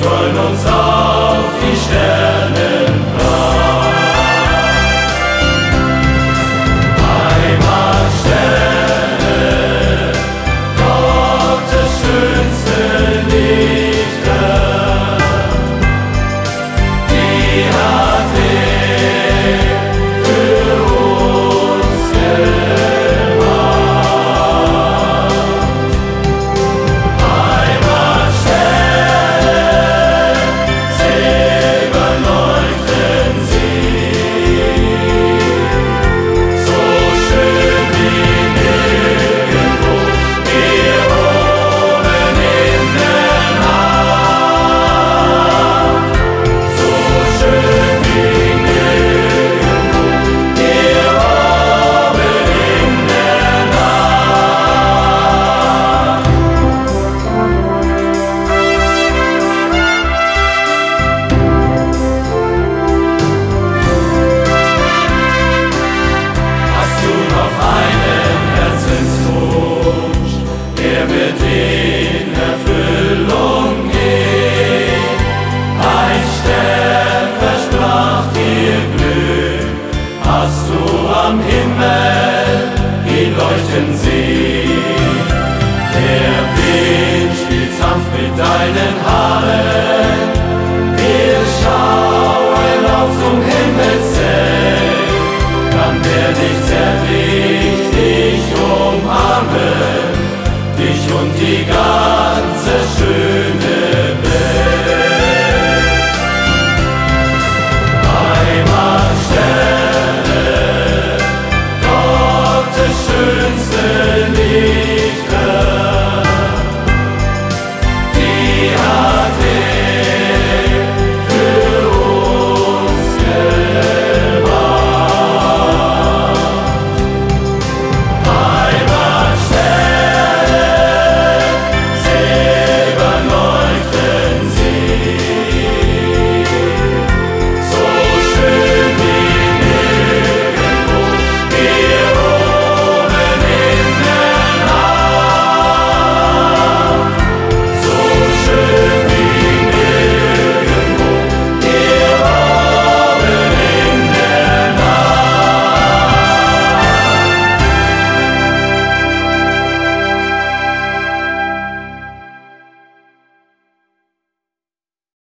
freuen uns auf die Sternenpracht. Heimatsterne, Gottes schönste Lichter, die hat er für uns gemacht. Heimatsterne, silbern leuchten sie, so schön wie nirgendwo hier oben in der Nacht. So schön wie nirgendwo hier oben in der Nacht. Hast du noch einen Herzenswunsch, der wird in Erfüllung gehen. Ein Stern versprach dir Glück, hast du am Himmel ihn leuchten sehen. Der Wind spielt sanft mit deinen Haaren, wir schauen auf zum Himmelszelt, dann werd ich zärtlich dich umarmen, dich und die ganze